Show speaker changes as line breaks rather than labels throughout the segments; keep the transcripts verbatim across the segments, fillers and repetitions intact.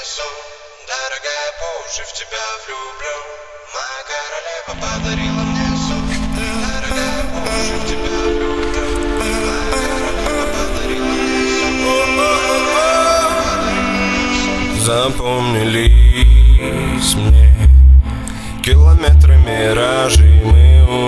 сон. Дорогая, по уши в тебя влюблю. Моя королева подарила мне сон. Дорогая, по уши в тебя влюблю. Моя королева подарила мне сон.
Запомнились мне километры миражей, мы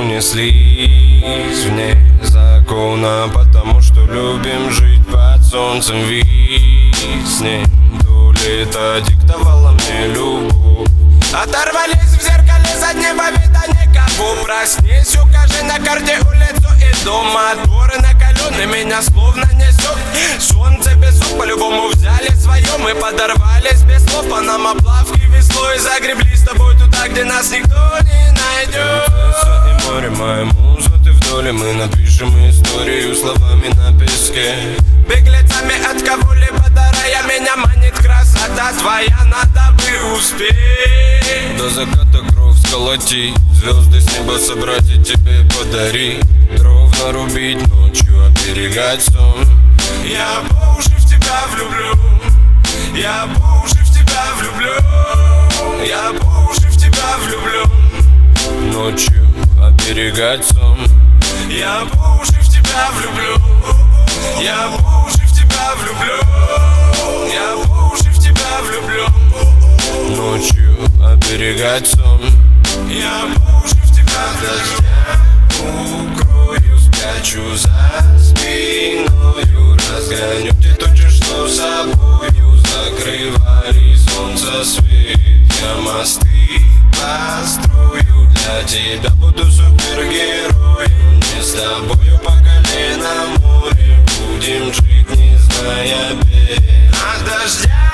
унеслись вне закона, потому что любим жить под солнцем виснет. То лето диктовало мне любовь. Оторвались в зеркале заднего вида никого. Проснись, укажи на карте улицу и дом. Моторы накалены, меня словно несет. Солнце песок по-любому взяли свое. Мы подорвались без слов, по нам оплавки веслой. Загребли с тобой туда, где нас никто не найдет. И море, моя муза, ты в доле. Мы напишем историю словами на песке. Беглецами от кого-либо дарая, меня манит красота твоя, надо бы успеть. До заката кровь сколотить, звезды с неба собрать и тебе подарить. Дров нарубить ночью, оберегать сон. Я по уши в тебя влюблю. Я по уши в тебя влюблю. Я по уши в тебя влюблю. Ночью оберегать сон. Я по уши в тебя влюблю. Я по уши в тебя влюблю. Я по уши в тебя влюблю. Ночью оберегать сон. Я по уши в тебя дождя укрою, спрячу за спиною. Разгоню те точи, что собою закрывали солнце свет. Я мосты построю для тебя, буду супергероем. Не с тобою по колено море, будем жить, не зная бед. От дождя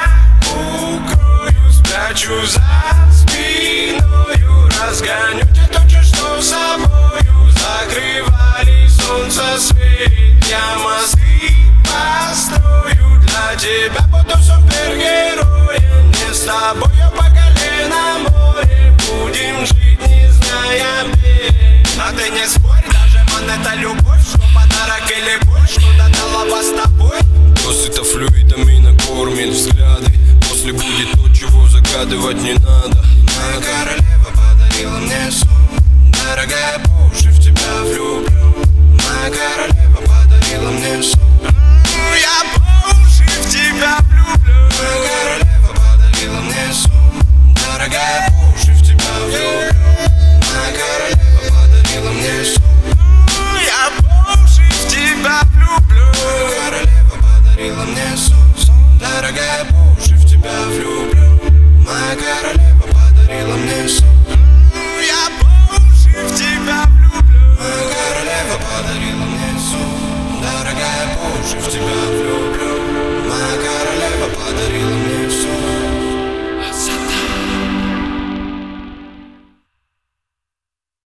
укрою, спрячу за спиною. Разгоню те точи, что собою закрывали солнце свет. Я мосты построю для тебя, буду супергероем. Не с тобою по колено море, будем жить, не зная бед. А ты не спорь, даже монета любовь, что подарок или боль, что-то дала вас с тобой. Досыта флюидами накормит взгляды. После будет то, чего загадывать не надо.
Моя королева подарила мне сон. Дорогая, по уши в тебя влюблю. Моя королева подарила мне сон.
Я по уши в тебя влюблю.
Моя королева подарила мне сон. Дорогая, по уши в тебя влюблю. Моя королева подарила мне сон.
Я по уши в тебя влюблю.
Моя королева подарила мне сон. Дорогая, по уши в тебя влюблю. Моя королева подарила мне сон.
Я по уши в тебя влюблю.
Моя королева подарила мне сон. Дорогая, по уши в тебя влюблю.